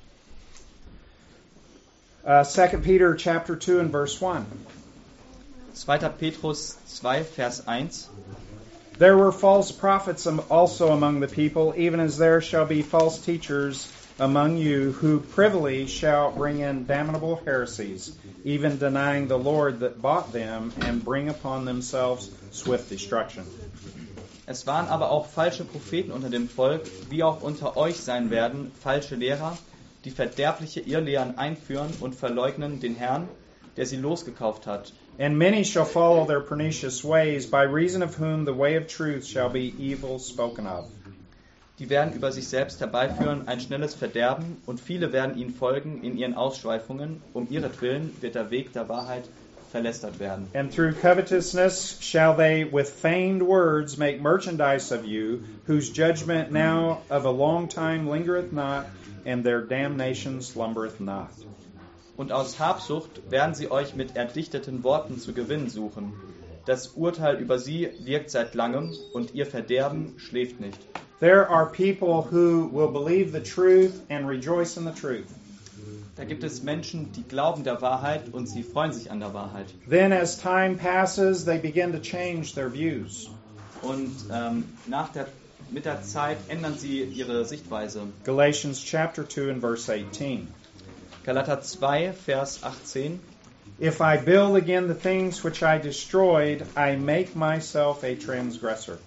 2 Peter chapter 2 and verse 1. 2. Petrus 2, Vers 1. There were false prophets also among the people, even as there shall be false teachers among you, who privily shall bring in damnable heresies, even denying the Lord that bought them, and bring upon themselves swift destruction. Es waren aber auch falsche Propheten unter dem Volk, wie auch unter euch sein werden falsche Lehrer, die verderbliche Irrlehren einführen und verleugnen den Herrn, der sie losgekauft hat. And many shall follow their pernicious ways, by reason of whom the way of truth shall be evil spoken of. Die werden über sich selbst herbeiführen ein schnelles Verderben, und viele werden ihnen folgen in ihren Ausschweifungen. Um ihretwillen wird der Weg der Wahrheit verlästert werden. And through covetousness shall they with feigned words make merchandise of you, whose judgment now of a long time lingereth not, and their damnation slumbereth not. Und aus Habsucht werden sie euch mit erdichteten Worten zu gewinnen suchen. Das Urteil über sie wirkt seit langem, und ihr Verderben schläft nicht. There are people who will believe the truth and rejoice in the truth. Da gibt es Menschen, die glauben der Wahrheit und sie freuen sich an der Wahrheit. Then as time passes, they begin to change their views. Und mit der Zeit ändern sie ihre Sichtweise. Galatians chapter 2 and verse 18. Galater 2, Vers 18. If I build again the things which I destroyed, I make myself a transgressor.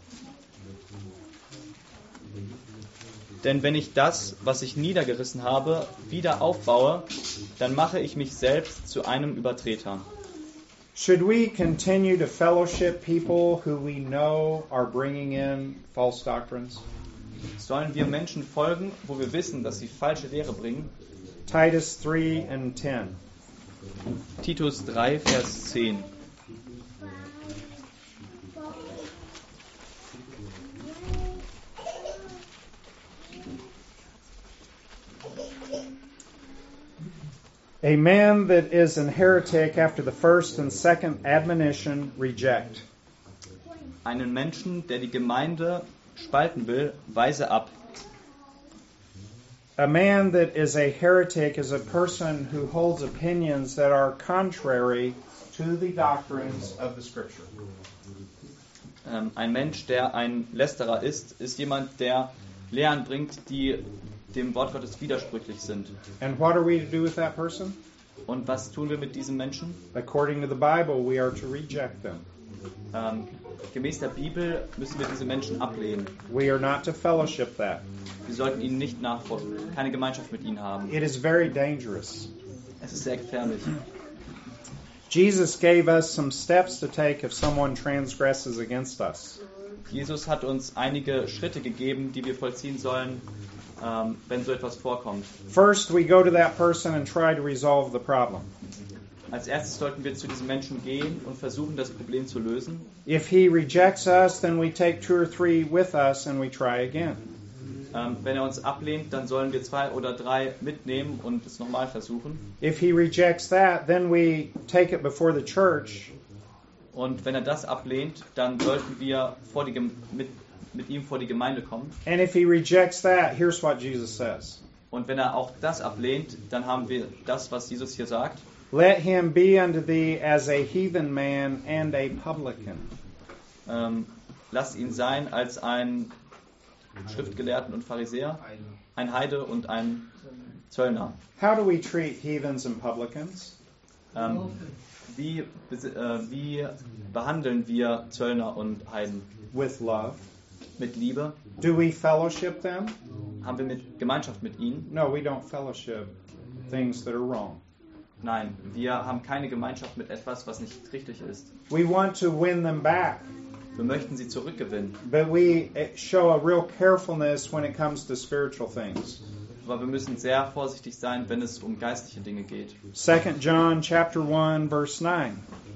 Denn wenn ich das, was ich niedergerissen habe, wieder aufbaue, dann mache ich mich selbst zu einem Übertreter. Should we continue to fellowship people who we know are bringing in false doctrines? Sollen wir Menschen folgen, wo wir wissen, dass sie falsche Lehre bringen? Titus 3 and 10. Titus 3, Vers 10. A man that is an heretic after the first and second admonition reject. Einen Menschen, der die Gemeinde spalten will, weise ab. A man that is a heretic is a person who holds opinions that are contrary to the doctrines of the Scripture. Ein Mensch, der ein Lästerer ist jemand, der Lehren bringt, die dem Wort Gottes widersprüchlich sind. And what are we to do with that person? Und was tun wir mit diesem Menschen? According to the Bible, we are to reject them. Gemäß der Bibel müssen wir diese Menschen ablehnen. We are not to fellowship that. Wir sollten ihnen nicht nachfolgen, keine Gemeinschaft mit ihnen haben. It is very dangerous. Es ist sehr gefährlich. Jesus gave us some steps to take if someone transgresses against us. Jesus hat uns einige Schritte gegeben, die wir vollziehen sollen, wenn so etwas vorkommt. First, we go to that person and try to resolve the problem. Als erstes sollten wir zu diesem Menschen gehen und versuchen, das Problem zu lösen. If he rejects us, then we take 2 or 3 with us and we try again. Wenn er uns ablehnt, dann sollen wir 2 oder 3 mitnehmen und es nochmal versuchen. If he rejects that, then we take it before the church. Und wenn er das ablehnt, dann sollten wir mit ihm vor die Gemeinde kommen. And if he rejects that, here's what Jesus says. Und wenn er auch das ablehnt, dann haben wir das, was Jesus hier sagt. Let him be unto thee as a heathen man and a publican. Lass ihn sein als ein Schriftgelehrten und Pharisäer, ein Heide und ein Zöllner. How do we treat heathens and publicans? Wie behandeln wir Zöllner und Heiden? With love. Mit Liebe? Do we fellowship them? Haben wir Gemeinschaft mit ihnen? No, we don't fellowship things that are wrong. Nein, wir haben keine Gemeinschaft mit etwas, was nicht richtig ist. We want to win them back, Wir möchten sie zurückgewinnen, but we show a real carefulness when it comes to spiritual things. aber wir müssen sehr vorsichtig sein, wenn es um geistliche Dinge geht. 2 John chapter 1 verse 9.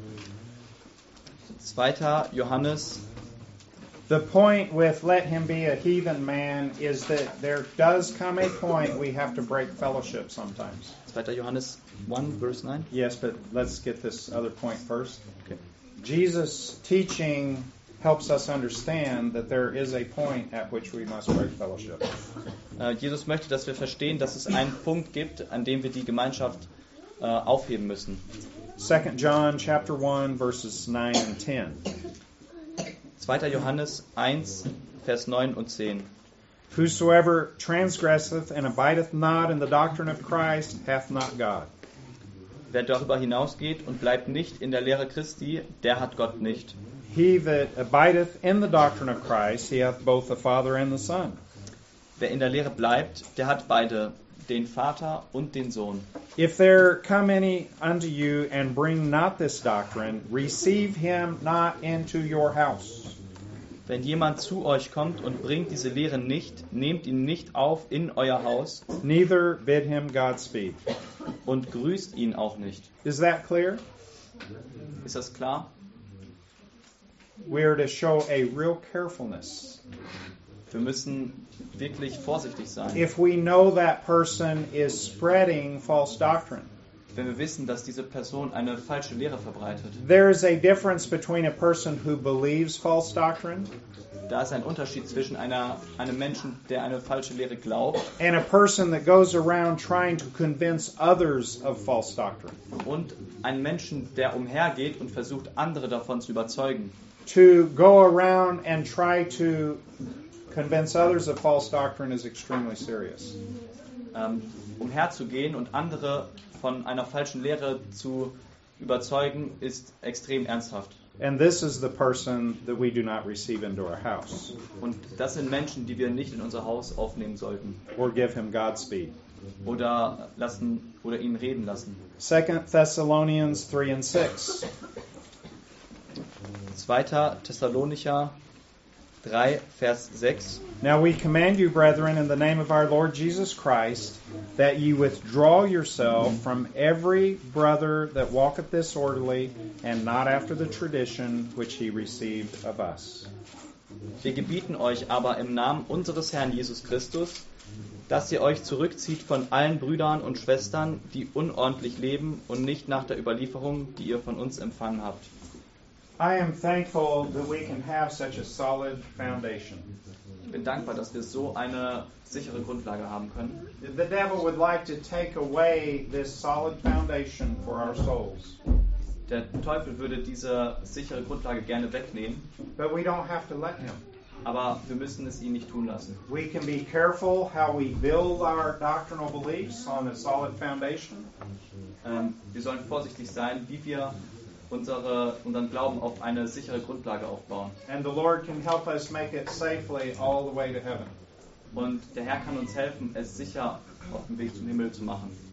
2. Johannes. The point with let him be a heathen man is that there does come a point we have to break fellowship sometimes. 2. Johannes 1, verse 9. Yes, but let's get this other point first. Okay. Jesus' teaching helps us understand that there is a point at which we must break fellowship. Jesus möchte, dass wir verstehen, dass es einen Punkt gibt, an dem wir die Gemeinschaft aufheben müssen. 2 John chapter 1 verses 9 and 10. 2. Johannes 1, Vers 9 und 10. Whosoever transgresseth and abideth not in the doctrine of Christ hath not God. Wer darüber hinausgeht und bleibt nicht in der Lehre Christi, der hat Gott nicht. he that abideth in the doctrine of Christ, he hath both the Father and the Son. Wer in der Lehre bleibt, der hat beide, den Vater und den Sohn. If there come any unto you and bring not this doctrine, receive him not into your house. Wenn jemand zu euch kommt und bringt diese Lehre nicht, nehmt ihn nicht auf in euer Haus Neither bid him Godspeed. und grüßt ihn auch nicht. Is that clear? Ist das klar? We are to show a real carefulness. Wir müssen wirklich vorsichtig sein. If we know that person is spreading false doctrine, Wenn wir wissen, dass diese Person eine falsche Lehre verbreitet. there is a difference between a person who believes false doctrine Da ist ein Unterschied zwischen einem Menschen, der eine falsche Lehre glaubt, and a person that goes around trying to convince others of false doctrine. und einem Menschen, der umhergeht und versucht, andere davon zu überzeugen. To go around and try to convince others of false doctrine is extremely serious. Umherzugehen und andere von einer falschen Lehre zu überzeugen, ist extrem ernsthaft. And this is the person that we do not receive into our house Und das sind Menschen, die wir nicht in unser Haus aufnehmen sollten or give him Godspeed. oder ihn reden lassen. 2 Thessalonians 3 and 6. 2. Thessalonicher 3, Vers 6. Now we command you, brethren, in the name of our Lord Jesus Christ, that ye withdraw yourself from every brother that walketh disorderly, and not after the tradition which he received of us. Wir gebieten euch aber im Namen unseres Herrn Jesus Christus, dass ihr euch zurückzieht von allen Brüdern und Schwestern, die unordentlich leben und nicht nach der Überlieferung, die ihr von uns empfangen habt. I am thankful that we can have such a solid foundation. Ich bin dankbar, dass wir so eine sichere Grundlage haben können. The devil would like to take away this solid foundation for our souls, Der Teufel würde diese sichere Grundlage gerne wegnehmen, but we don't have to let him. aber wir müssen es ihn nicht tun lassen. We can be careful how we build our doctrinal beliefs on a solid foundation. Wir sollen vorsichtig sein, wie wir unseren Glauben auf eine sichere Grundlage aufbauen. And the Lord can help us make it safely all the way to heaven. Und der Herr kann uns helfen, es sicher auf dem Weg zum Himmel zu machen.